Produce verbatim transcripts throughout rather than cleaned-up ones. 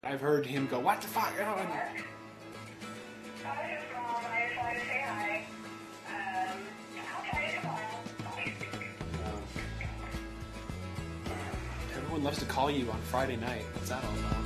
I've heard him go, what the fuck? Oh, and... I was just wrong. I just wanted to say hi. Um, I'll try you tomorrow. Bye. Everyone loves to call you on Friday night. What's that all about?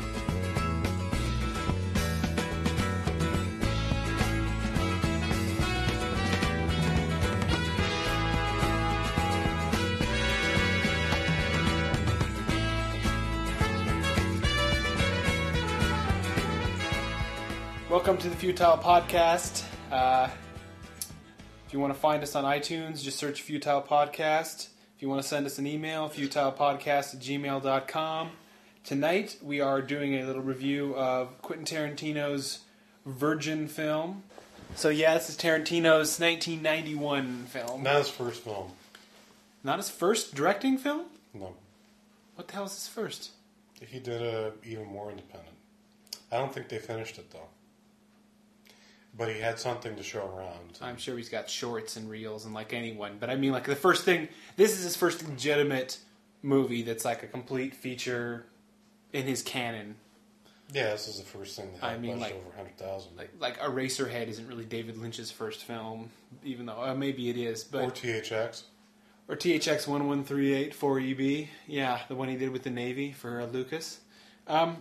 Welcome to the Futile Podcast. Uh, if you want to find us on iTunes, just search Futile Podcast. If you want to send us an email, futilepodcast at gmail dot com. Tonight, we are doing a little review of Quentin Tarantino's Virgin film. So yeah, this is Tarantino's nineteen ninety-one film. Not his first film. Not his first directing film? No. What the hell is his first? He did a even more independent. I don't think they finished it, though. But he had something to show around. I'm sure he's got shorts and reels and like anyone. But I mean, like the first thing, this is his first legitimate movie that's like a complete feature in his canon. Yeah, this is the first thing that had I mean, budget like, over one hundred thousand. Like, like Eraserhead isn't really David Lynch's first film, even though uh, maybe it is. But or T H X. Or T H X one one three eight four E B. Yeah, the one he did with the Navy for uh, Lucas. Um,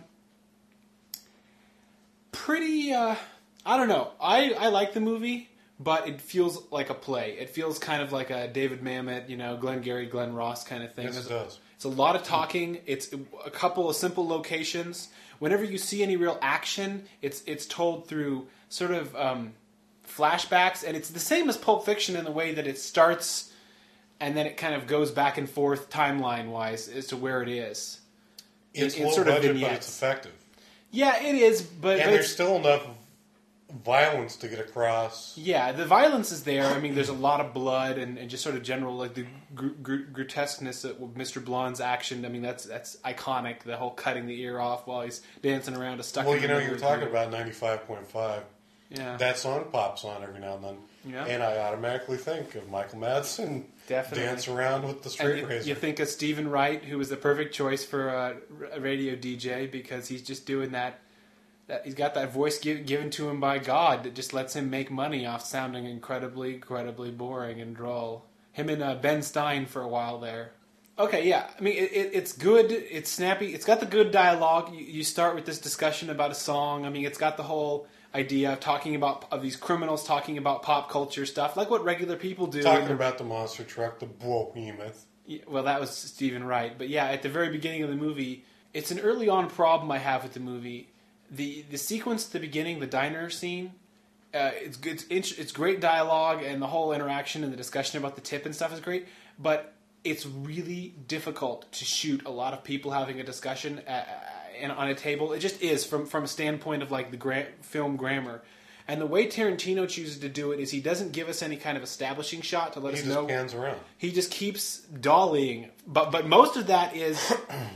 pretty... Uh, I don't know. I, I like the movie, but it feels like a play. It feels kind of like a David Mamet, you know, Glenn Gary, Glenn Ross kind of thing. Yes, it does. It's a lot of talking. It's a couple of simple locations. Whenever you see any real action, it's it's told through sort of um, flashbacks, and it's the same as Pulp Fiction in the way that it starts and then it kind of goes back and forth timeline-wise as to where it is. It's in, in low sort of budget, vignettes. but it's effective. Yeah, it is, but... And but there's it's, still enough violence to get across. Yeah, the violence is there. I mean, there's a lot of blood and, and just sort of general, like, the gr- gr- grotesqueness of Mister Blonde's action. I mean, that's that's iconic, the whole cutting the ear off while he's dancing around a stuck Well, in you the know, middle you're of talking the- about ninety-five point five. Yeah. That song pops on every now and then. Yeah. And I automatically think of Michael Madsen Definitely. dance around with the straight And razor. you think of Stephen Wright, who was the perfect choice for a, a radio D J because he's just doing that. That he's got that voice give, given to him by God that just lets him make money off sounding incredibly, incredibly boring and droll. Him and uh, Ben Stein for a while there. Okay, yeah. I mean, it, it, it's good. It's snappy. It's got the good dialogue. You, you start with this discussion about a song. I mean, it's got the whole idea of talking about of these criminals talking about pop culture stuff, like what regular people do. Talking about the monster truck, the behemoth. Well, that was Stephen Wright. But yeah, at the very beginning of the movie, it's an early on problem I have with the movie. The the sequence at the beginning, the diner scene, uh, it's good. It's, it's great dialogue, and the whole interaction and the discussion about the tip and stuff is great. But it's really difficult to shoot a lot of people having a discussion uh, and on a table. It just is from from a standpoint of like the gra- film grammar. And the way Tarantino chooses to do it is he doesn't give us any kind of establishing shot to let He us just know. pans around. He just keeps dollying, but but most of that is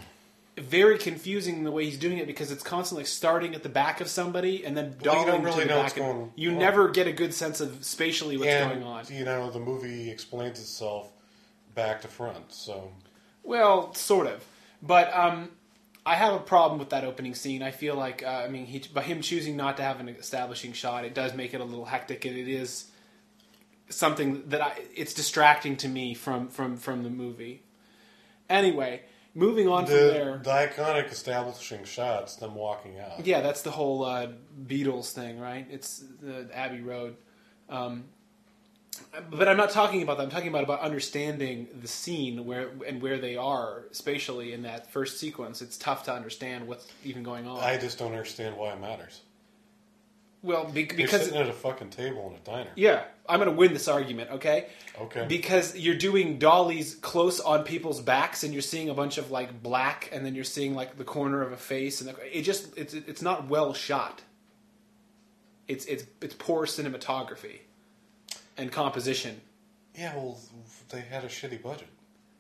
very confusing the way he's doing it because it's constantly starting at the back of somebody and then Well, you dollying don't really to the know back. what's And going you on. never get a good sense of spatially what's and, going on. you know, the movie explains itself back to front, so... Well, sort of, but um, I have a problem with that opening scene. I feel like uh, I mean, he, by him choosing not to have an establishing shot, it does make it a little hectic, and it is something that I, it's distracting to me from from from the movie. Anyway. Moving on the, from there, the iconic establishing shots, them walking out. yeah, that's the whole uh, Beatles thing, right? It's the Abbey Road. Um, but I'm not talking about that. I'm talking about about understanding the scene where and where they are spatially in that first sequence. It's tough to understand what's even going on. I just don't understand why it matters. well, be- You're because sitting at a fucking table in a diner. yeah, I'm going to win this argument, okay? Okay. Because you're doing dollies close on people's backs, and you're seeing a bunch of like black, and then you're seeing like the corner of a face, and the, it just it's it's not well shot. It's it's it's poor cinematography and composition. Yeah, well, they had a shitty budget.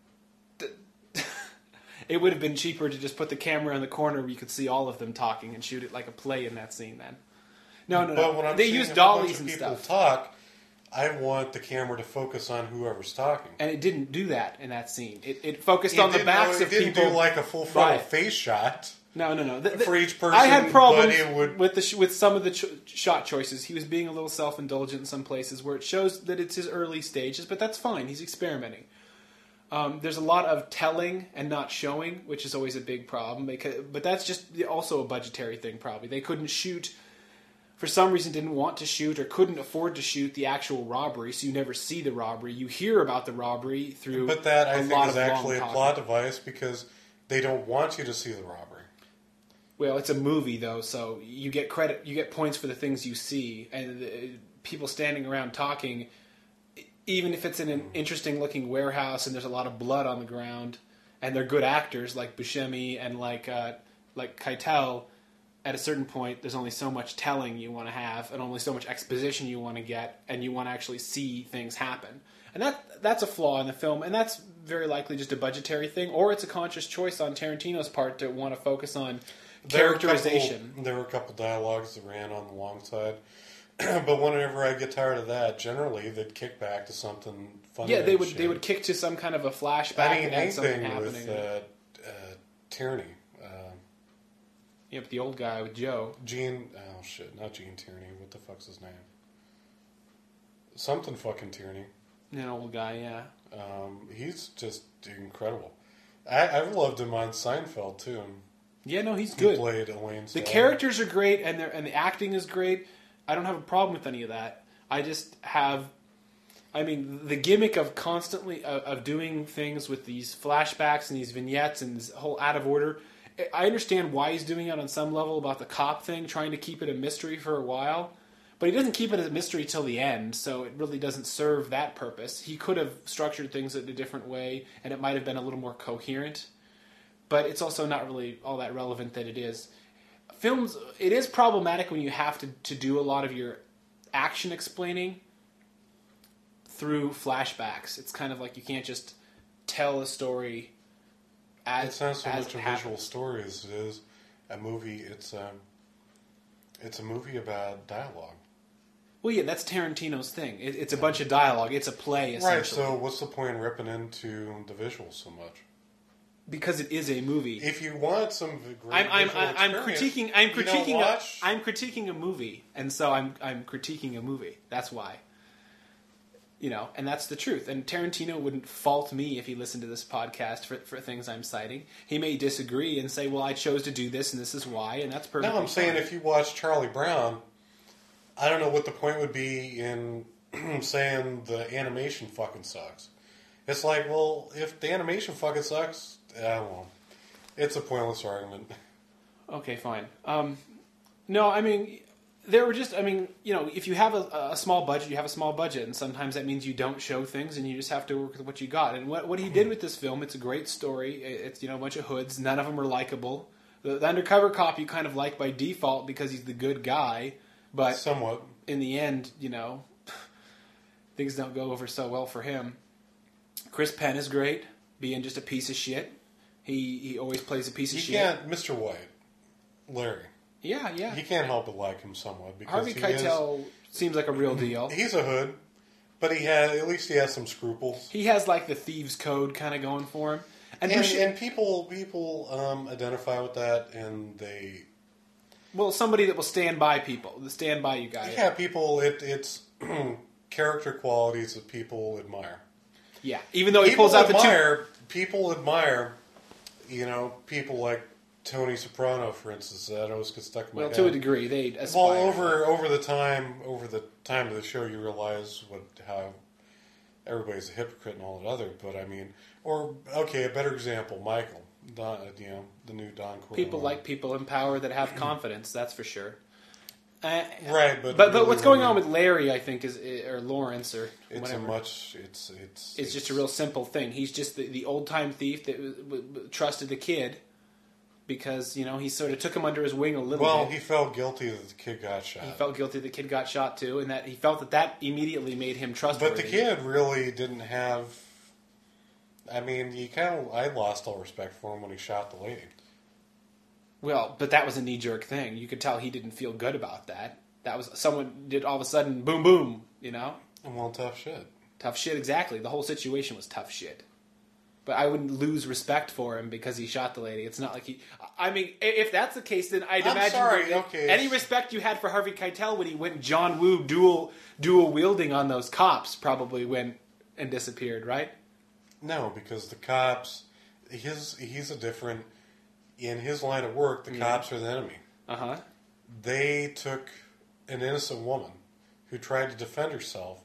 It would have been cheaper to just put the camera in the corner where you could see all of them talking and shoot it like a play in that scene. Then, no, no, But no. when I'm They seeing use a dollies bunch of and people stuff. talk, I want the camera to focus on whoever's talking. And it didn't do that in that scene. It, it focused It on the didn't- backs it of didn't people. do like a full frontal Right. face shot. No, no, no. The- the- for each person. I had problems but it would, with the sh- with some of the ch- shot choices. He was being a little self indulgent in some places where it shows that it's his early stages, but that's fine. He's experimenting. Um, there's a lot of telling and not showing, which is always a big problem. Because, but that's just also a budgetary thing. Probably they couldn't shoot. For some reason, didn't want to shoot or couldn't afford to shoot the actual robbery, so you never see the robbery. You hear about the robbery through. but that I a think lot is of long actually a talking. plot device because they don't want you to see the robbery. Well, it's a movie though, so you get credit, you get points for the things you see, and uh, people standing around talking. Even if it's in an interesting looking warehouse and there's a lot of blood on the ground, and they're good actors like Buscemi and like uh, like Keitel. At a certain point, there's only so much telling you want to have, and only so much exposition you want to get, and you want to actually see things happen. And that that's a flaw in the film, and that's very likely just a budgetary thing, or it's a conscious choice on Tarantino's part to want to focus on There were a characterization. couple- There were a couple dialogues that ran on the long side, but whenever I get tired of that, generally they'd kick back to something funny. Yeah, they and would shit. they would kick to some kind of a flashback I mean, and have something anything happening. with uh, uh, Tierney. Uh, Yep, the old guy with Joe. Gene, oh shit, not Gene Tierney. What the fuck's his name? Something fucking Tierney. An old guy, yeah. Um, he's just incredible. I, I've loved him on Seinfeld too. Yeah, no, he's He good. played Elaine's The dad. characters are great, and they're, and the acting is great. I don't have a problem with any of that. I just have, I mean, the gimmick of constantly of, of doing things with these flashbacks and these vignettes and this whole out of order. I understand why he's doing it on some level about the cop thing, trying to keep it a mystery for a while. But he doesn't keep it as a mystery till the end, so it really doesn't serve that purpose. He could have structured things in a different way, and it might have been a little more coherent. But it's also not really all that relevant that it is. Films, it is problematic when you have to, to do a lot of your action explaining through flashbacks. It's kind of like you can't just tell a story as It's not so as much it a happens. visual story as it is a movie. It's um, it's a movie about dialogue. Well, yeah, that's Tarantino's thing. It, it's a bunch of dialogue. It's a play, essentially. Right. So what's the point in ripping into the visuals so much? Because it is a movie. If you want some v- great I'm I'm visual I'm, I'm experience, critiquing I'm you don't critiquing a, watch- I'm critiquing a movie, and so I'm I'm critiquing a movie. That's why. You know, and that's the truth. And Tarantino wouldn't fault me if he listened to this podcast for for things I'm citing. He may disagree and say, "Well, I chose to do this, and this is why," and that's perfectly No, I'm saying fine. if you watch Charlie Brown, I don't know what the point would be in saying the animation fucking sucks. It's like, well, if the animation fucking sucks, I don't know. It's a pointless argument. Okay, fine. Um, no, I mean, there were just, I mean, you know, if you have a, a small budget, you have a small budget, and sometimes that means you don't show things, and you just have to work with what you got. And what what he did with this film, it's a great story. It's, you know, a bunch of hoods. None of them are likable. The, the undercover cop you kind of like by default because he's the good guy, but Somewhat. in the end, you know, things don't go over so well for him. Chris Penn is great, being just a piece of shit. He he always plays a piece of You shit. can't, Mister White, Larry, Yeah, yeah. you can't help but like him somewhat because Harvey he Keitel seems like a real deal. is, he's a hood, but he had at least he has some scruples. He has like the thieves' code kind of going for him, and, And, Bush- and people people um, identify with that, and they well, somebody that will stand by people, the stand by you guy. yeah, people it, it's character qualities that people admire. Yeah, even though he People pulls out the two. admire people admire, you know, people like Tony Soprano, for instance. That always gets stuck in my Well, head. to a degree, they aspire. Well, over over the time over the time of the show, you realize what how everybody's a hypocrite and all that other. But I mean, or okay, a better example, Michael, Don, you know, the new Don Corleone. people like people in power that have confidence. That's for sure. Uh, right, but but but really what's going when on you- with Larry, I think, is or Lawrence or it's whatever. a much it's it's It's just a real simple thing. He's just the, the old time thief that w- w- trusted the kid because you know he sort of took him under his wing a little well, bit. he felt guilty that the kid got shot. He felt guilty the kid got shot too, and that he felt that that immediately made him trustworthy. But the kid really didn't have. I mean, you kind of. I lost all respect for him when he shot the lady. Well, but that was a knee jerk thing. You could tell he didn't feel good about that. That was someone did all of a sudden boom boom. You know, Well, tough shit. tough shit. Exactly. The whole situation was tough shit. but I wouldn't lose respect for him because he shot the lady. It's not like he. I mean, i- if that's the case, then I'd I'm imagine sorry, that okay. any respect you had for Harvey Keitel when he went John Woo dual dual wielding on those cops probably went and disappeared, right? No, because the cops, his he's a different. In his line of work, the cops are the enemy. Uh huh. They took an innocent woman who tried to defend herself,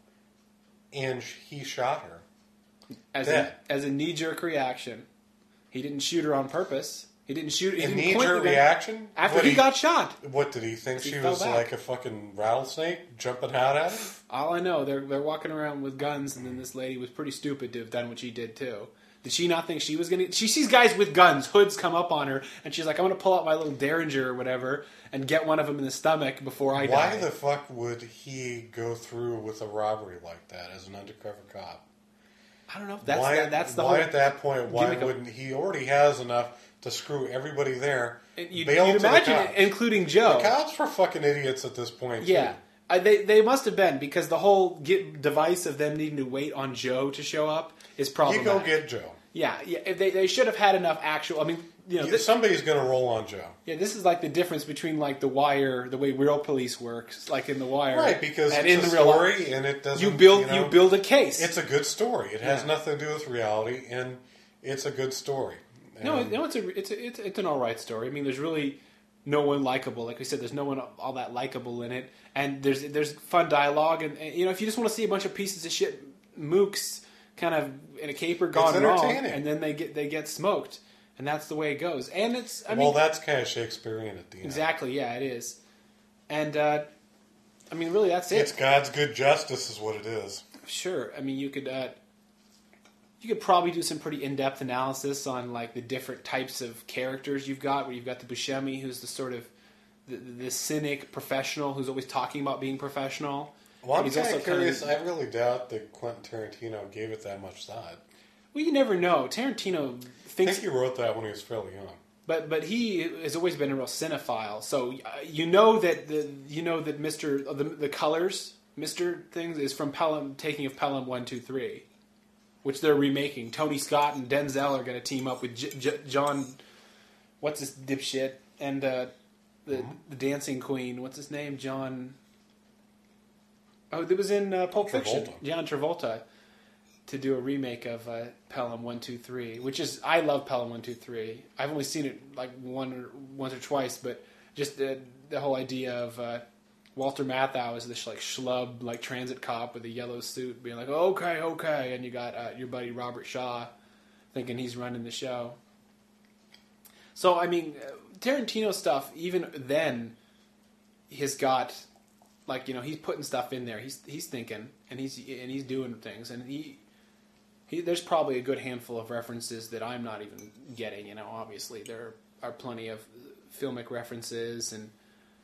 and sh- he shot her. As Dead. a, as a knee jerk reaction, he didn't shoot her on purpose. He didn't shoot. He A didn't knee point jerk the gun reaction after What he, got shot. What did he think? He She fell was back. like a fucking rattlesnake jumping out at him. All I know, they're they're walking around with guns, and then this lady was pretty stupid to have done what she did too. Did she not think she was gonna? She sees guys with guns, hoods come up on her, and she's like, "I'm gonna pull out my little Derringer or whatever and get one of them in the stomach before I Why die." the fuck would he go through with a robbery like that as an undercover cop? I don't know. That's why, that, that's the why whole. at that point? Why gimmick of- wouldn't he already has enough to screw everybody there? And You'd, bail you'd to the imagine, cops. including Joe. The cops were fucking idiots at this point. Yeah, too. I, they they must have been because the whole get device of them needing to wait on Joe to show up is You problematic. go get Joe. Yeah, yeah. If they they should have had enough actual. I mean, you know, You- this, Somebody's going to roll on Joe. yeah. This is like the difference between like The Wire, the way real police works, like in The Wire, Right, because and it's in a the real life. story and it doesn't... You build you, know, build a case. It's a good story. It has Yeah. nothing to do with reality, and it's a good story. no, And- no. It's a it's a, it's it's an all right story. I mean, there's really no one likable. Like we said, there's no one all that likable in it, and there's there's fun dialogue, and, and you know, if you just want to see a bunch of pieces of shit mooks kind of in a caper gone wrong, entertaining. and then they get they get smoked, and that's the way it goes. And it's I well, mean that's kind of Shakespearean at the end. exactly yeah, it is, and uh, I mean really that's it. It's God's good justice is what it is. Sure. I mean, you could uh, you could probably do some pretty in depth analysis on like the different types of characters you've got. Where you've got the Buscemi, who's the sort of the, the cynic professional who's always talking about being professional. Well, I'm He's kind also of kinda- curious. I really doubt that Quentin Tarantino gave it that much thought. Well, you never know. Tarantino I thinks, think he wrote that when he was fairly young. but but he has always been a real cinephile. So uh, you know that the you know that Mister uh, the the colors Mister things is from Pelham, taking of Pelham one two three, which they're remaking. Tony Scott and Denzel are going to team up with J- J- John, what's his dipshit, and uh, the Mm-hmm. the dancing queen. What's his name? John. Oh, it was in uh, Pulp Fiction. Travolta. John Travolta. To do a remake of uh, Pelham one two three, which is I love Pelham one two three. I've only seen it like one or once or twice, but just the, the whole idea of uh, Walter Matthau as this like schlub like transit cop with a yellow suit, being like okay, okay, and you got uh, your buddy Robert Shaw thinking he's running the show. So I mean, uh, Tarantino stuff even then has got like you know he's putting stuff in there. He's he's thinking and he's and he's doing things and he. He, there's probably a good handful of references that I'm not even getting. You know, obviously there are plenty of filmic references and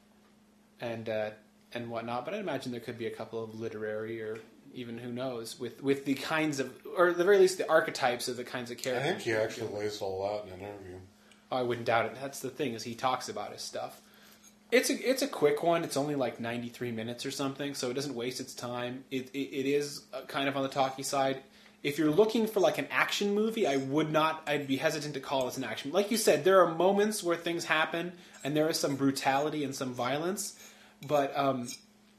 and uh, and whatnot. But I imagine there could be a couple of literary or even who knows with with the kinds of, or at the very least, the archetypes of the kinds of I characters. think he actually lays it all out in an interview. Oh, I wouldn't doubt it. That's the thing is he talks about his stuff. It's a it's a quick one. It's only like ninety-three minutes or something, so it doesn't waste its time. It it, it is uh, kind of on the talky side. If you're looking for like an action movie, I would not. I'd be hesitant to call it an action. Like you said, there are moments where things happen, and there is some brutality and some violence, but um,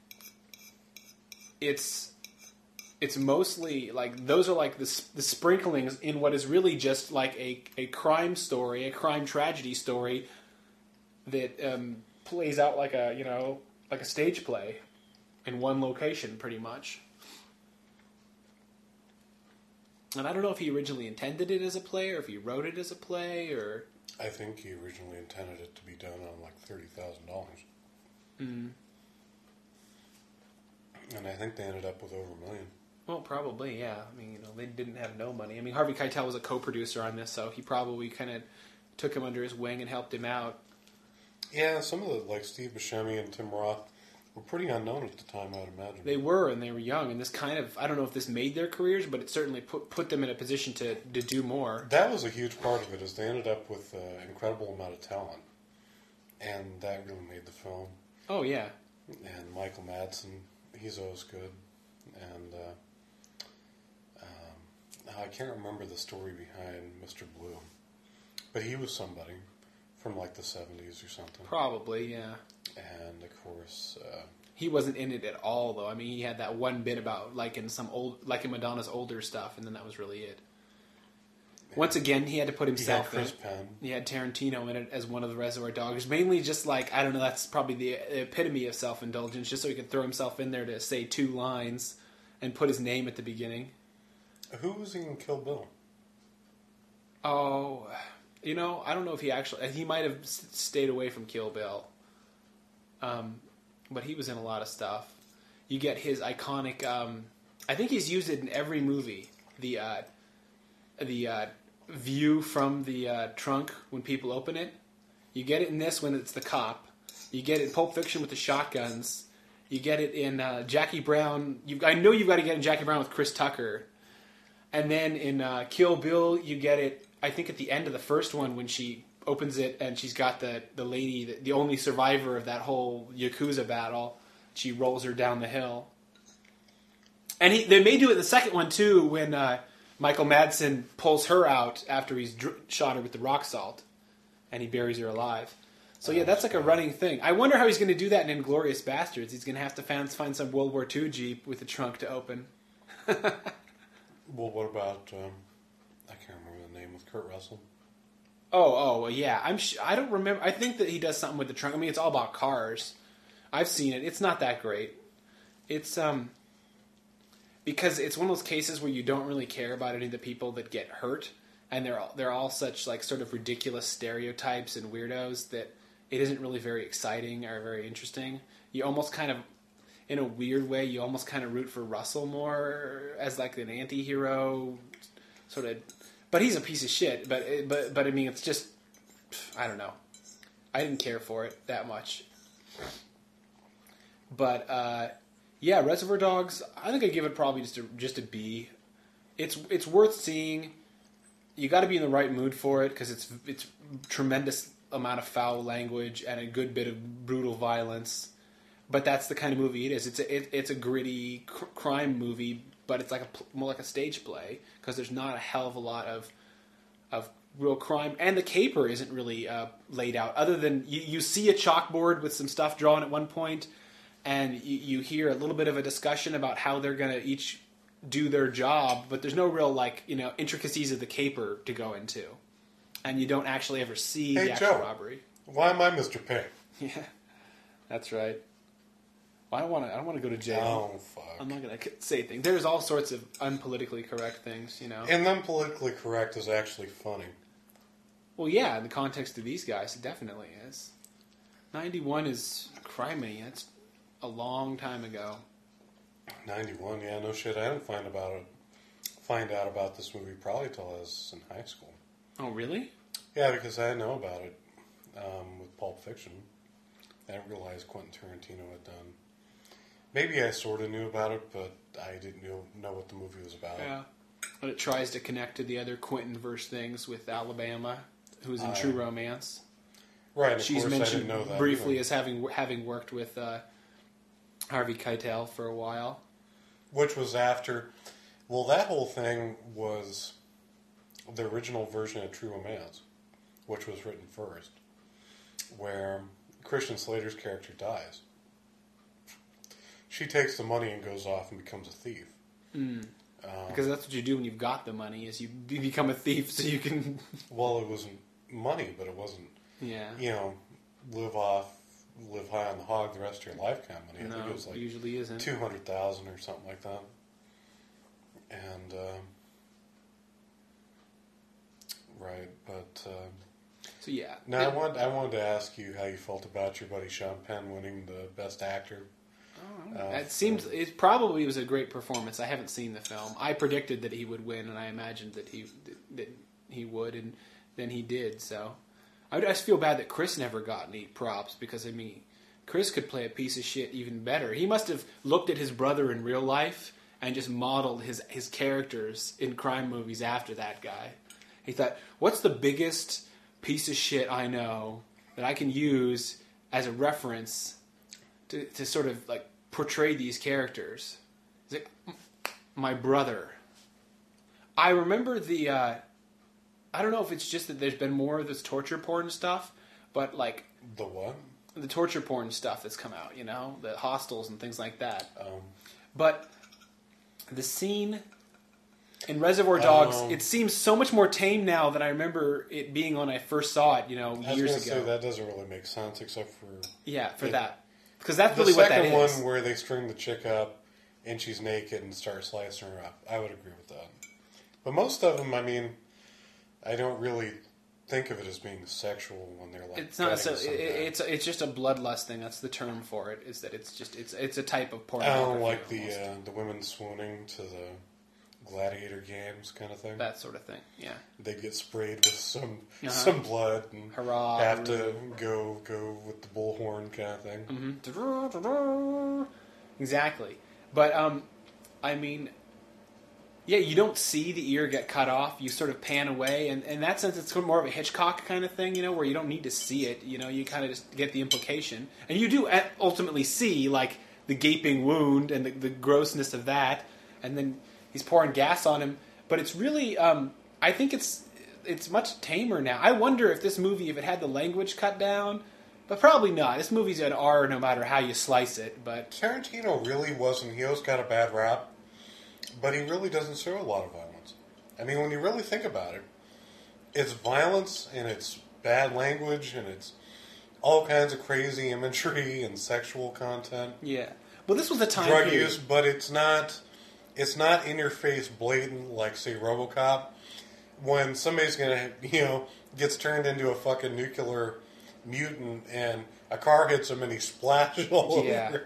it's it's mostly like those are like the the sprinklings in what is really just like a a crime story, a crime tragedy story that um, plays out like a you know like a stage play in one location, pretty much. And I don't know if he originally intended it as a play, or if he wrote it as a play, or... I think he originally intended it to be done on like thirty thousand dollars. Mm. And I think they ended up with over a million. Well, probably, yeah. I mean, you know, they didn't have no money. I mean, Harvey Keitel was a co-producer on this, so he probably kind of took him under his wing and helped him out. Yeah, some of the, like Steve Buscemi and Tim Roth, were pretty unknown at the time, I'd imagine. They were, and they were young, and this kind of... I don't know if this made their careers, but it certainly put put them in a position to, to do more. That was a huge part of it, is they ended up with an incredible amount of talent. And that really made the film. Oh, yeah. And Michael Madsen, he's always good. And uh, um, I can't remember the story behind Mister Blue, but he was somebody from like the seventies or something. Probably, yeah. And of course, uh, he wasn't in it at all, though. I mean, he had that one bit about like in some old, like in Madonna's older stuff, and then that was really it. Once again, he had to put himself he had Chris in. Penn. He had Tarantino in it as one of the Reservoir Dogs. Mainly just like, I don't know, that's probably the epitome of self-indulgence, just so he could throw himself in there to say two lines and put his name at the beginning. Who was in Kill Bill? Oh, you know, I don't know if he actually... He might have s- stayed away from Kill Bill. Um, but he was in a lot of stuff. You get his iconic... Um, I think he's used it in every movie. The... Uh, the uh, view from the uh, trunk when people open it. You get it in this when it's the cop. You get it in Pulp Fiction with the shotguns. You get it in uh, Jackie Brown. You've, I know you've got to get in Jackie Brown with Chris Tucker. And then in uh, Kill Bill, you get it, I think, at the end of the first one when she opens it and she's got the, the lady, the, the only survivor of that whole Yakuza battle. She rolls her down the hill. And he, they may do it in the second one, too, when... Uh, Michael Madsen pulls her out after he's dr- shot her with the rock salt, and he buries her alive. So yeah, that's like a running thing. I wonder how he's going to do that in Inglourious Bastards. He's going to have to find, find some World War Two Jeep with a trunk to open. Well, what about, um, I can't remember the name, with Kurt Russell? Oh, oh, well, yeah. I'm. Sh- I don't remember. I think that he does something with the trunk. I mean, it's all about cars. I've seen it. It's not that great. It's, um... Because it's one of those cases where you don't really care about any of the people that get hurt, and they're all, they're all such like sort of ridiculous stereotypes and weirdos that it isn't really very exciting or very interesting. You almost kind of, in a weird way, you almost kind of root for Russell more as like an anti-hero, sort of. But he's a piece of shit. But but but I mean, it's just, I don't know. I didn't care for it that much. But. uh Yeah, Reservoir Dogs, I think I'd give it probably just a, just a B. It's it's worth seeing. You got to be in the right mood for it because it's it's tremendous amount of foul language and a good bit of brutal violence. But that's the kind of movie it is. It's a it, it's a gritty cr- crime movie, but it's like a more like a stage play because there's not a hell of a lot of of real crime, and the caper isn't really uh, laid out. Other than you, you see a chalkboard with some stuff drawn at one point. And you, you hear a little bit of a discussion about how they're going to each do their job, but there's no real, like, you know, intricacies of the caper to go into. And you don't actually ever see Hey, the actual Joe, robbery. Why am I Mister Pink? Yeah, that's right. Well, I don't want to. I don't want to go to jail. Oh, fuck. I'm not going to say things. There's all sorts of unpolitically correct things, you know. And then politically correct is actually funny. Well, yeah, in the context of these guys, it definitely is. ninety-one is criminy. That's a long time ago. ninety-one, yeah, no shit. I didn't find about it. Find out about this movie probably till I was in high school. Oh, really? Yeah, because I know about it um, with Pulp Fiction. I didn't realize Quentin Tarantino had done. Maybe I sort of knew about it, but I didn't know, know what the movie was about. Yeah. But it tries to connect to the other Quentin-verse things with Alabama, who's in Uh, True Romance. Right, of She's course I mentioned didn't know that briefly either. as having having worked with uh, Harvey Keitel for a while. Which was after... Well, that whole thing was the original version of True Romance, which was written first, where Christian Slater's character dies. She takes the money and goes off and becomes a thief. Mm. Um, Because that's what you do when you've got the money, is you be- become a thief so you can... well, it wasn't money, but it wasn't, yeah. you know, live off, live high on the hog the rest of your life kind of money. I No, think it was like it usually isn't. two hundred thousand dollars or something like that. And, um, right, but... Um, So yeah. now, I, wanted, I wanted to ask you how you felt about your buddy Sean Penn winning the Best Actor. Oh, Uh, it seems it probably was a great performance. I haven't seen the film. I predicted that he would win, and I imagined that he that he would, and then he did. So I would- I just feel bad that Chris never got any props because I mean, Chris could play a piece of shit even better. He must have looked at his brother in real life and just modeled his his characters in crime movies after that guy. He thought, "What's the biggest piece of shit I know that I can use as a reference to, to sort of like portray these characters?" He's like, "My brother. I remember the. Uh, I don't know if it's just that there's been more of this torture porn stuff, but like The what? the torture porn stuff that's come out, you know, the hostels and things like that. Um, But the scene in Reservoir Dogs, Um, it seems so much more tame now than I remember it being when I first saw it, you know, I was years gonna ago. say that doesn't really make sense except for Yeah, for it- that. Because that's the really what that second is. one where they string the chick up and she's naked and start slicing her up. I would agree with that. But most of them, I mean, I don't really think of it as being sexual when they're like. It's not so. gutting It, some guy. it's it's just a bloodlust thing. That's the term for it. Is that it's just it's it's a type of I pornography. don't like the almost. uh, the women swooning to the gladiator games kind of thing. that sort of thing. Yeah. They get sprayed with some Uh-huh. some blood and Hurrah, have to hooray. go go with the bullhorn kind of thing. Mm-hmm. Exactly. But um, I mean, yeah, you don't see the ear get cut off. You sort of pan away, and in that sense, it's more of a Hitchcock kind of thing, you know, where you don't need to see it. You know, you kind of just get the implication, and you do a- ultimately see like the gaping wound and the, the grossness of that, and then he's pouring gas on him. But it's really, um, I think it's it's much tamer now. I wonder if this movie, if it had the language cut down. But probably not. This movie's an R no matter how you slice it. But Tarantino really wasn't. He always got a bad rap, but he really doesn't show a lot of violence. I mean, when you really think about it, it's violence and it's bad language and it's all kinds of crazy imagery and sexual content, yeah, well, this was a time drug period. use. But it's not. It's not in your face, blatant like say RoboCop. When somebody's gonna, you know, gets turned into a fucking nuclear mutant and a car hits him and he splashes all Yeah. over.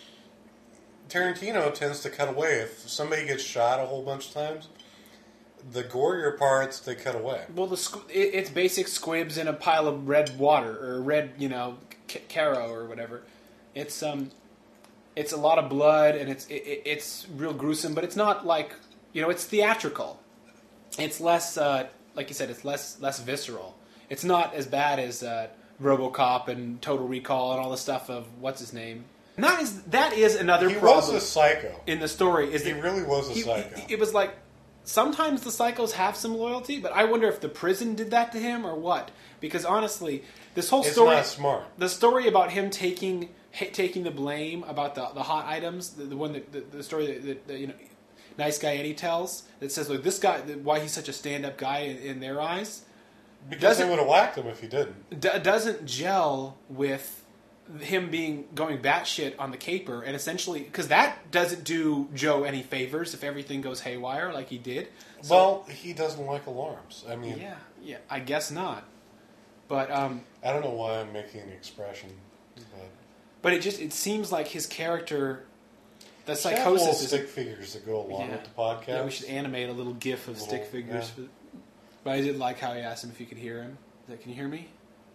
Tarantino tends to cut away. If somebody gets shot a whole bunch of times, the gorier parts they cut away. Well, the squ- it, it's basic squibs in a pile of red water or red, you know, c- caro or whatever. It's um, it's a lot of blood and it's it, it- it's real gruesome, but it's not like, you know, it's theatrical. It's less, uh, like you said, it's less less visceral. It's not as bad as uh, RoboCop and Total Recall and all the stuff of what's his name. And that is that is another He problem was a psycho. in the story. Is He that really was a he- psycho. he- it was like sometimes the psychos have some loyalty, but I wonder if the prison did that to him or what. Because honestly, this whole It's story, not smart. the story about him taking ha- taking the blame about the the hot items, the, the one that the, the story that, that, that you know, Nice Guy Eddie tells that says like this guy, why he's such a stand up guy in, in their eyes, Because doesn't- they would have whacked him if he didn't. d- doesn't gel with him being going batshit on the caper, and essentially because that doesn't do Joe any favors if everything goes haywire like he did. So- Well, he doesn't like alarms. I mean, yeah, yeah, I guess not. But um, I don't know why I'm making the expression, but but it just it seems like his character, the Should have little psychosis is. stick figures that go along Yeah. with the podcast. Yeah, we should animate a little GIF of Little- stick figures. yeah. For, but I did like how he asked him if you could hear him. Is that, can you hear me?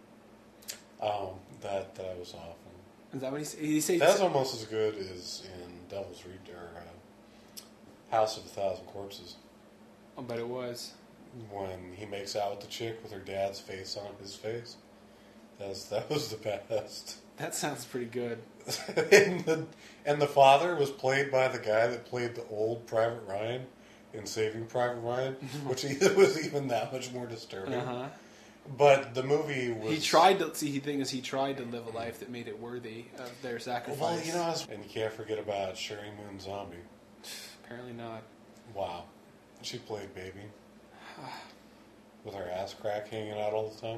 Um, that that was awful. Is that what he said? He said That's almost as good as in Devil's Reed or uh, House of a Thousand Corpses oh, but it was. when he makes out with the chick with her dad's face on his face. That's that was the best. That sounds pretty good. and the and the father was played by the guy that played the old Private Ryan in Saving Private Ryan, which either was even that much more disturbing. Uh huh. But the movie was He tried to see. The thing is, he tried to live a life that made it worthy of their sacrifice. Well, you know, I was- and you can't forget about Sherry Moon Zombie. Apparently not. Wow, she played Baby with her ass crack hanging out all the time.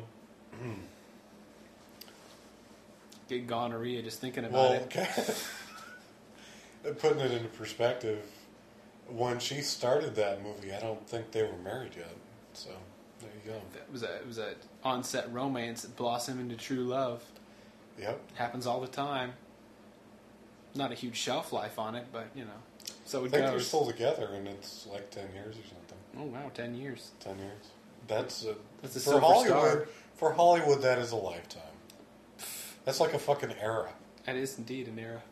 Get gonorrhea just thinking about Well, it. okay. Putting it into perspective, when she started that movie, I don't think they were married yet. So there you go. It was a it was a on-set romance that blossomed into true love. Yep. Happens all the time. Not a huge shelf life on it, but you know, so I it think they're goes. still together, and it's like ten years or something. Oh wow, ten years. Ten years. That's a, That's a for silver Hollywood. star. For Hollywood, that is a lifetime. That's like a fucking era. That is indeed an era.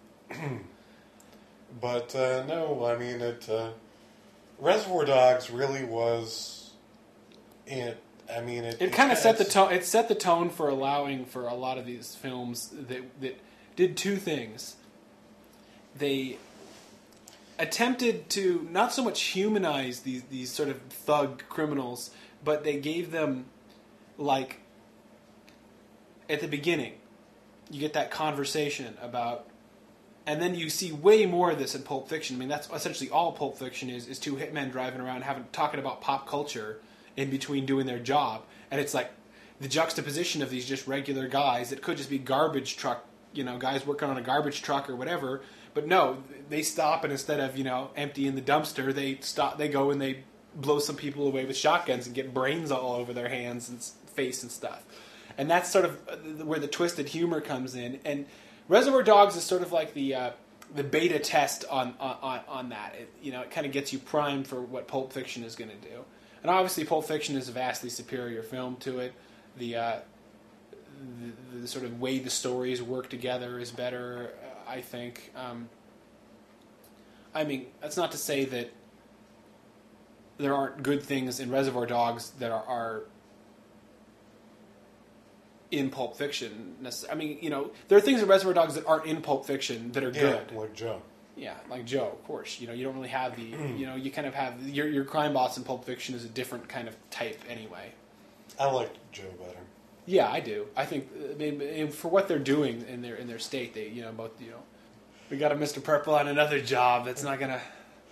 But uh, no, I mean it. Uh, Reservoir Dogs really was. It. I mean it. It kind of set the it's- tone. It set the tone for allowing for a lot of these films that that did two things. They attempted to not so much humanize these these sort of thug criminals, but they gave them, like, at the beginning, you get that conversation about, and then you see way more of this in Pulp Fiction. I mean, that's essentially all Pulp Fiction is, is two hitmen driving around having talking about pop culture in between doing their job. And it's like the juxtaposition of these just regular guys that could just be garbage truck, you know, guys working on a garbage truck or whatever. But no, they stop, and instead of, you know, emptying the dumpster, they stop, they go and they blow some people away with shotguns and get brains all over their hands and face and stuff. And that's sort of where the twisted humor comes in. And Reservoir Dogs is sort of like the uh, the beta test on on, on that. It, you know, it kind of gets you primed for what Pulp Fiction is going to do. And obviously, Pulp Fiction is a vastly superior film to it. The, uh, the the sort of way the stories work together is better, I think. Um, I mean, that's not to say that there aren't good things in Reservoir Dogs that are, are in Pulp Fiction. I mean, you know, there are things in Reservoir Dogs that aren't in Pulp Fiction that are Yeah, good. like Joe. Yeah, like Joe, of course. You know, you don't really have the, you know, you kind of have, your your crime boss in Pulp Fiction is a different kind of type anyway. I liked Joe better. Yeah, I do. I think, I mean, for what they're doing in their in their state, they, you know, both, you know, we got a Mister Purple on another job that's not gonna,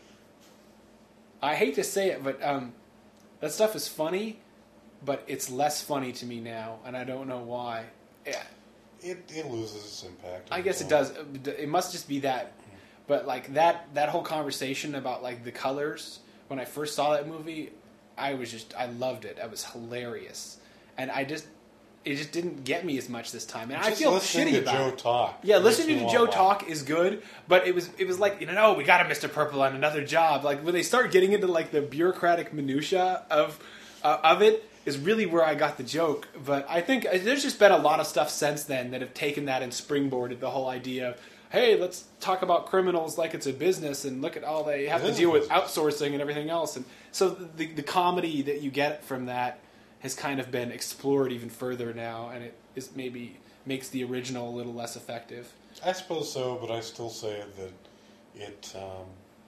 I hate to say it, but um, that stuff is funny, but it's less funny to me now, and I don't know why. Yeah. It it loses its impact. I guess it does. It must just be that. But like that, that whole conversation about like the colors, when I first saw that movie, I was just, I loved it. It was hilarious. And I just, it just didn't get me as much this time. And Just I feel listening shitty to about Joe it. talk. Yeah, makes listening me to want Joe laugh. talk is good, but it was it was like, you know, no, we got a Mister Purple on another job. Like when they start getting into like the bureaucratic minutia of uh, of it is really where I got the joke. But I think uh, there's just been a lot of stuff since then that have taken that and springboarded the whole idea of, hey, let's talk about criminals like it's a business and look at all they have It to is deal a with business. outsourcing and everything else. And so the the comedy that you get from that has kind of been explored even further now, and it is maybe makes the original a little less effective. I suppose so, but I still say that it um,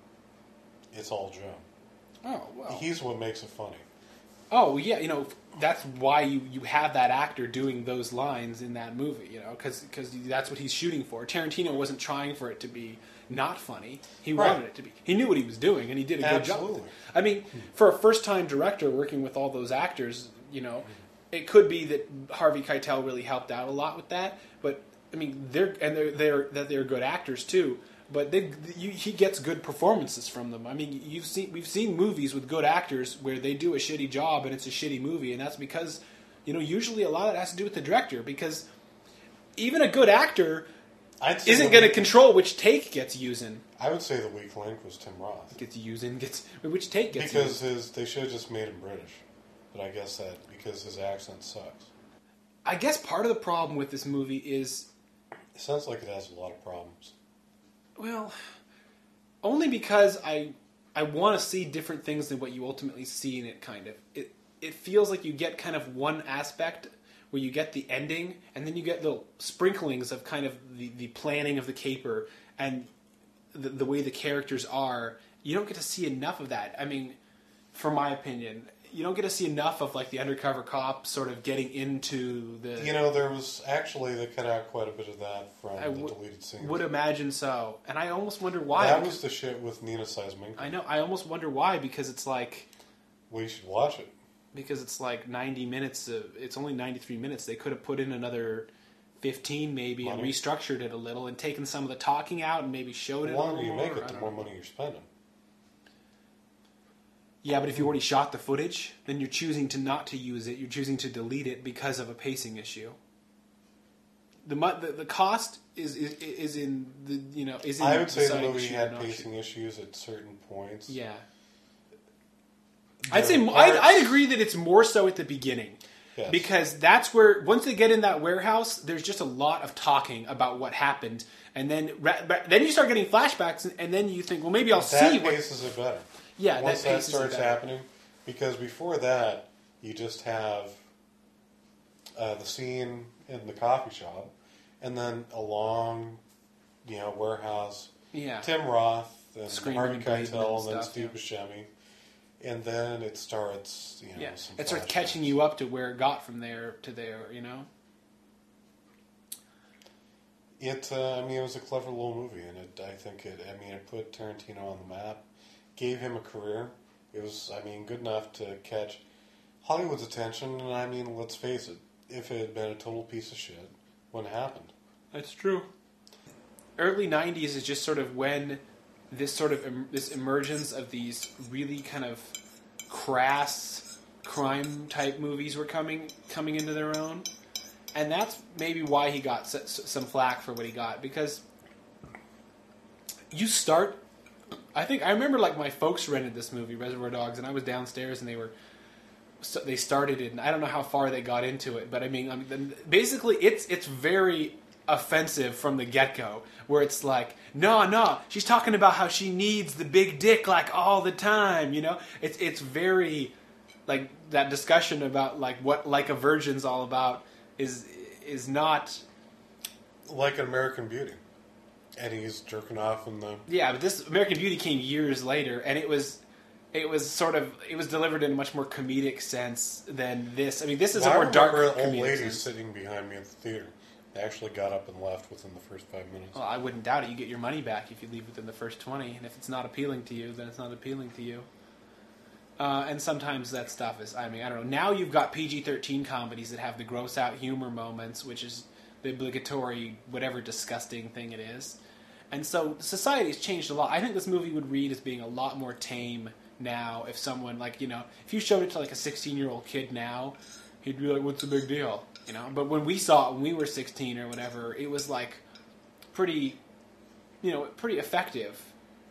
it's all Joe. Oh, well. He's what makes it funny. Oh, yeah, you know, that's why you, you have that actor doing those lines in that movie, you know, because that's what he's shooting for. Tarantino wasn't trying for it to be not funny. He Right. wanted it to be. He knew what he was doing, and he did a good job with Absolutely. it. I mean, for a first-time director working with all those actors, you know, it could be that Harvey Keitel really helped out a lot with that, but, I mean, they're and they're, they're that they're good actors, too. But they, you, he gets good performances from them. I mean, you've seen we've seen movies with good actors where they do a shitty job and it's a shitty movie, and that's because, you know, usually a lot of it has to do with the director, because even a good actor I'd say isn't the going to weak- control which take gets using. I would say the weak link was Tim Roth. Gets using gets which take gets Because used. his they should have just made him British. But I guess that because his accent sucks. I guess part of the problem with this movie is, It sounds like it has a lot of problems. well, only because I I want to see different things than what you ultimately see in it. Kind of, it it feels like you get kind of one aspect where you get the ending, and then you get little sprinklings of kind of the, the planning of the caper and the, the way the characters are. You don't get to see enough of that. I mean, from my opinion, you don't get to see enough of like the undercover cop sort of getting into the. You know, there was actually they cut out quite a bit of that from I the w- deleted scenes. would imagine so, and I almost wonder why. that because- was the shit with Nina Seisman. I know. I almost wonder why, because it's like We should watch it. because it's like ninety minutes. Of, it's only ninety-three minutes. They could have put in another fifteen maybe and Money. restructured it a little and taken some of the talking out and maybe showed The it. a longer little you more, make it, I the don't more know. money you're spending. Yeah, but if you already shot the footage, then you're choosing to not to use it. You're choosing to delete it because of a pacing issue. The mu- the, the cost is, is is in the you know is in I would say the deciding to movie shoot or had not pacing shoot. issues at certain points. Yeah. There I'd say are I'd, parts- I'd agree that it's more so at the beginning, Yes. because that's where once they get in that warehouse, there's just a lot of talking about what happened, and then ra- ra- then you start getting flashbacks, and, and then you think, well, maybe I'll that see what. paces it better. Yeah, that Once that, paces it starts better. happening, because before that, you just have uh, the scene in the coffee shop, and then a long, you know, warehouse. Yeah, Tim Roth then Screaming Harvey and blazing Keitel, and and then stuff, Steve yeah. Buscemi. And then it starts, you know, Yeah, some it starts flashbacks. catching you up to where it got from there to there, you know? It, uh, I mean, it was a clever little movie, and it, I think it, I mean, it put Tarantino on the map, gave him a career. It was, I mean, good enough to catch Hollywood's attention, and I mean, let's face it, if it had been a total piece of shit, wouldn't have happened. That's true. Early nineties is just sort of when this sort of em- this emergence of these really kind of crass crime type movies were coming coming into their own, and that's maybe why he got s- s- some flack for what he got, because you start. I think I remember like my folks rented this movie Reservoir Dogs, and I was downstairs and they were. So they started it, and I don't know how far they got into it, but I mean, I mean basically, it's it's very offensive from the get-go, where it's like, no, no, she's talking about how she needs the big dick like all the time, you know? It's it's very like that discussion about like what Like a Virgin's all about is is not. Like an American Beauty. And he's jerking off in the... Yeah, but this American Beauty came years later, and it was. It was sort of it was delivered in a much more comedic sense than this. I mean, this is Well, a more dark I remember an old comedic lady sense. sitting behind me in the theater. They actually got up and left within the first five minutes. Well, I wouldn't doubt it. You get your money back if you leave within the first twenty, and if it's not appealing to you, then it's not appealing to you. Uh, and sometimes that stuff is, I mean, I don't know. Now you've got P G thirteen comedies that have the gross out humor moments, which is the obligatory whatever disgusting thing it is. And so society has changed a lot. I think this movie would read as being a lot more tame now if someone, like, you know, if you showed it to like a sixteen-year-old kid now, he'd be like, what's the big deal? You know, but when we saw it when we were sixteen or whatever, it was like pretty, you know, pretty effective.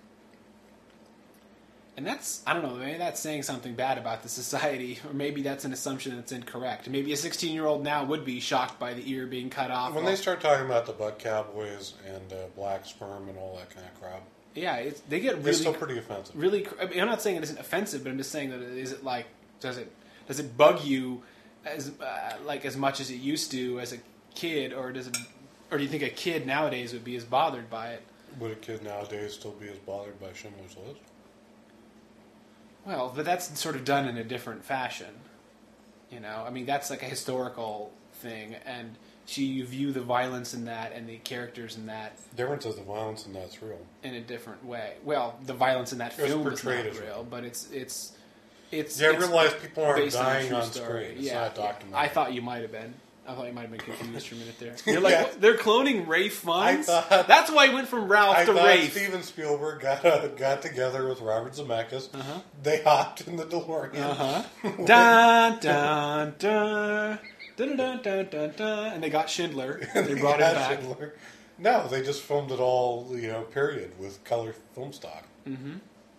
And that's, I don't know, maybe that's saying something bad about the society, or maybe that's an assumption that's incorrect. Maybe a sixteen-year-old now would be shocked by the ear being cut off. When they start talking about the Butt Cowboys and uh, black sperm and all that kind of crap, yeah, it's, they get really, it's still pretty offensive. really. I mean, I'm not saying it isn't offensive, but I'm just saying that is it like does it does it bug you as uh, like as much as it used to as a kid, or does it, or do you think a kid nowadays would be as bothered by it? Would a kid nowadays still be as bothered by Schindler's List? Well, but that's sort of done in a different fashion. You know, I mean, that's like a historical thing, and so you view the violence in that and the characters in that Difference is the violence and that's real. in a different way. Well, the violence in that It was film is not portrayed as real, real. but it's it's it's. Yeah, I it's realize people aren't based on a dying true on story. screen. It's yeah, not a documentary. I thought you might have been. I thought you might have been confused for a minute there. You're like, Yeah. what? They're cloning Rafe Fiennes? I thought- That's why he went from Ralph I to thought Rafe. Steven Spielberg got uh, got together with Robert Zemeckis. Uh-huh. They hopped in the DeLorean. Uh-huh. dun, dun, dun, dun, dun, dun, dun, dun, and they got Schindler. They brought him got back. Schindler. No, they just filmed it all, you know, period, with color film stock. Mm-hmm.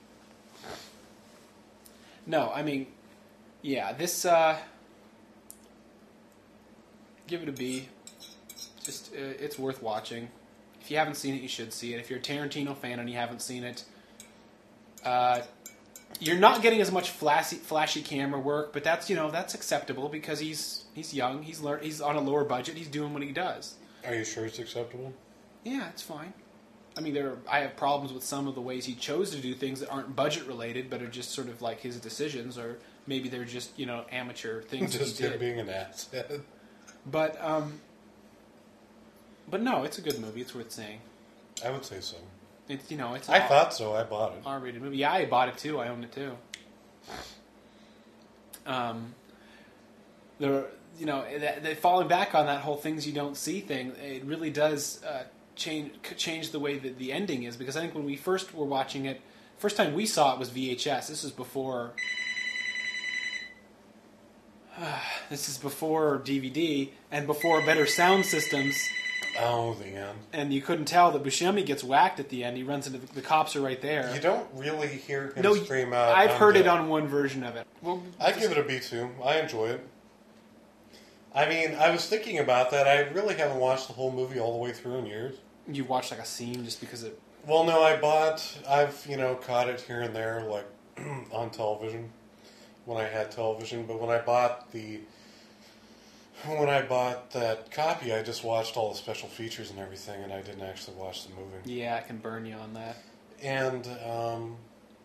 No, I mean, yeah, this, uh, give it a B. Just, uh, it's worth watching. If you haven't seen it, you should see it. If you're a Tarantino fan and you haven't seen it, uh, you're not getting as much flashy, flashy camera work, but that's, you know, that's acceptable because he's he's young, he's learned, he's on a lower budget, he's doing what he does. Are you sure it's acceptable? Yeah, it's fine. I mean, there. Are, I have problems with some of the ways he chose to do things that aren't budget related, but are just sort of like his decisions, or maybe they're just, you know, amateur things Just that he him did. being an asset. But um, but no, it's a good movie. It's worth seeing. I would say so. It's, you know, it's I an thought so. I bought it. R-rated movie. Yeah, I bought it too. I own it too. Um, there, you know, that, that falling back on that whole things you don't see thing, it really does uh, change change the way that the ending is. Because I think when we first were watching it, first time we saw it was V H S. This was before. This is before D V D and before better sound systems. Oh, the end. And you couldn't tell that Buscemi gets whacked at the end. He runs into the, the cops are right there. You don't really hear him no, scream out. I've "I'm heard it dead." on one version of it. Well, I give it a B two. I enjoy it. I mean, I was thinking about that. I really haven't watched the whole movie all the way through in years. You watch like a scene just because it. Well, no, I bought. I've you know caught it here and there, like on television when I had television. But when I bought the when I bought that copy, I just watched all the special features and everything, and I didn't actually watch the movie. Yeah, I can burn you on that. and um,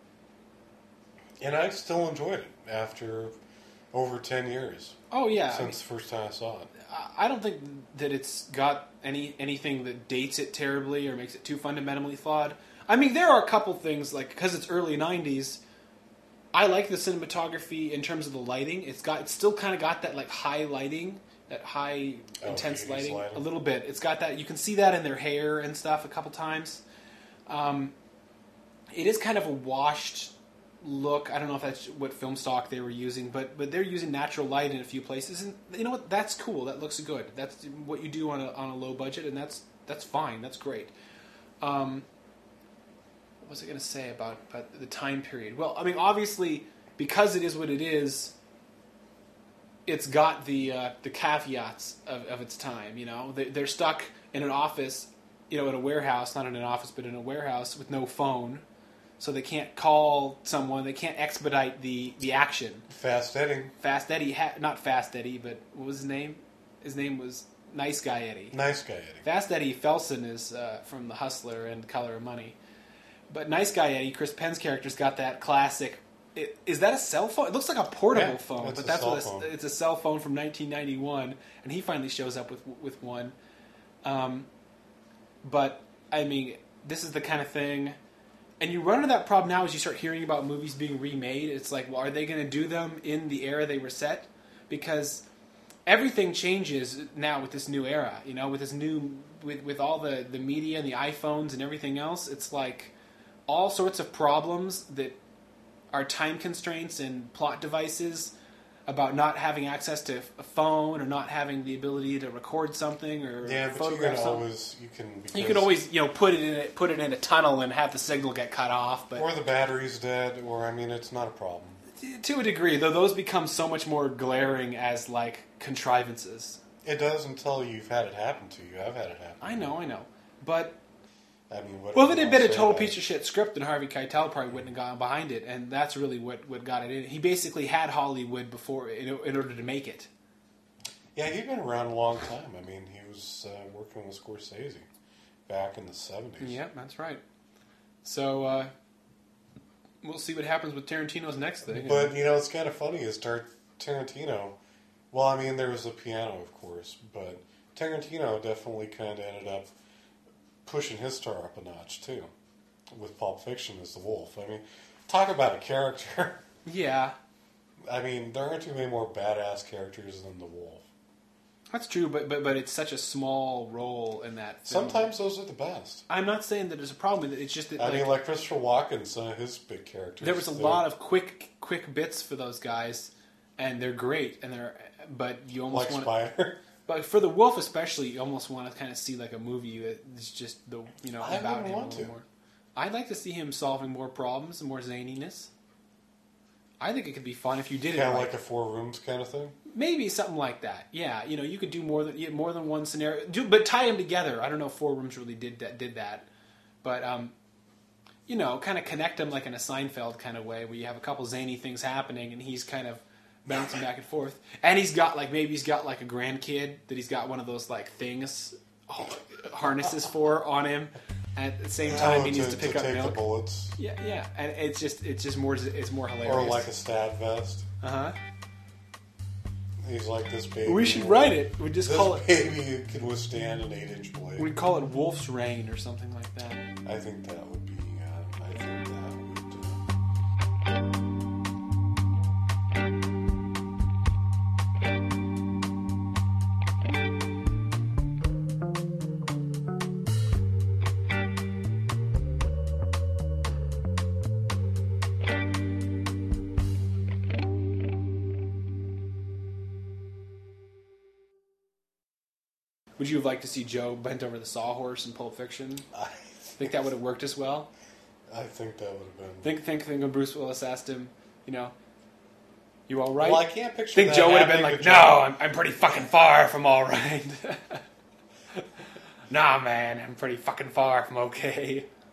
and I still enjoyed it after over ten years Oh yeah, I mean, since the first time I saw it. I I don't think that it's got any anything that dates it terribly or makes it too fundamentally flawed. I mean, there are a couple things like because it's early nineties. I like the cinematography in terms of the lighting. It's got it's still kind of got that like high lighting, that high Oh, intense eighties lighting, lighting. a little bit. It's got that you can see that in their hair and stuff a couple times. Um, it is kind of a washed look. I don't know if that's what film stock they were using, but but they're using natural light in a few places, and you know what? That's cool. That looks good. That's what you do on a on a low budget, and that's that's fine. That's great. Um, what was I going to say about about the time period? Well, I mean, obviously, because it is what it is, it's got the uh, the caveats of, of its time. You know, they, they're stuck in an office, you know, in a warehouse, not in an office, but in a warehouse with no phone. So they can't call someone. They can't expedite the, the action. Fast Eddie. Fast Eddie, ha- not Fast Eddie, but what was his name? His name was Nice Guy Eddie. Nice guy Eddie. Fast Eddie Felson is uh, from The Hustler and Color of Money. But Nice Guy Eddie, Chris Penn's character's got that classic. It, is that a cell phone? It looks like a portable Yeah, phone, it's but a that's cell what phone. it's, it's a cell phone from nineteen ninety-one, and he finally shows up with with one. Um, but I mean, this is the kind of thing. And you run into that problem now as you start hearing about movies being remade. It's like, well, are they going to do them in the era they were set? Because everything changes now with this new era. You know, with this new, with with all the, the media and the iPhones and everything else. It's like all sorts of problems that are time constraints and plot devices about not having access to a phone or not having the ability to record something or Yeah, but you photograph can something. always you can You because- could always, you know, put it in a, put it in a tunnel and have the signal get cut off. But or the battery's dead, or I mean, it's not a problem. to a degree, though, those become so much more glaring as like contrivances. It does until you've had it happen to you. I've had it happen. I know, I know, but I mean, what? well, if it had been a total piece of shit script, then Harvey Keitel probably wouldn't have gone behind it, and that's really what, what got it in. He basically had Hollywood before in, in order to make it. Yeah, he'd been around a long time. I mean, he was uh, working with Scorsese back in the seventies. Yep, that's right. So uh, we'll see what happens with Tarantino's next thing. But you know, it's kind of funny is Tar- Tarantino. Well, I mean, there was the piano, of course, but Tarantino definitely kind of ended up pushing his star up a notch too, with Pulp Fiction as the wolf. I mean, talk about a character. Yeah, I mean, there aren't too many more badass characters than the wolf. that's true, but but but it's such a small role in that film. Sometimes those are the best. I'm not saying that there's a problem with it. It's just that I like, mean, like Christopher Walken, some of his big characters. there was a they're- lot of quick quick bits for those guys, and they're great, and they're but you almost like want Spider. but for the wolf especially, you almost want to kind of see like a movie that's just the you know I about wouldn't him want a little to. more. I'd like to see him solving more problems and more zaniness. I think it could be fun if you did it Kind of right. like a Four Rooms kind of thing. Maybe something like that. Yeah, you know, you could do more than yeah, more than one scenario. Do, but tie them together. I don't know if Four Rooms really did that. Did that, but um, you know, kind of connect them like in a Seinfeld kind of way, where you have a couple zany things happening, and he's kind of bouncing back and forth. And he's got like maybe he's got like a grandkid that he's got one of those like things oh, harnesses for on him. At the same time, Oh, he needs to, pick up take milk. the bullets, Yeah, yeah, and it's just it's just more it's more hilarious. or like a stab vest. uh huh. He's like this baby. We should write it. We just This call it. baby can withstand an eight-inch blade. We call it Wolf's Rain or something like that. I think that would be. Uh, I think that would. Uh, Would you have liked to see Joe bent over the sawhorse in Pulp Fiction? I Think that would have worked as well? I think that would have been. Think, think, think when Bruce Willis asked him, you know, you all right? Well, I can't picture. think that Joe would have been happening like, to no, Joe. I'm, I'm pretty fucking far from all right. Nah, man, I'm pretty fucking far from okay.